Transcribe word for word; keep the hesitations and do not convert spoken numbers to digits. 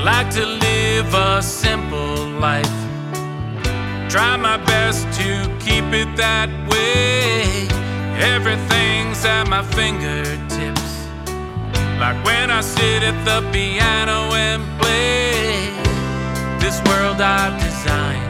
like to live a simple life. Try my best to keep it that way. Everything's at my fingertips, like when I sit at the piano and play this world I've designed.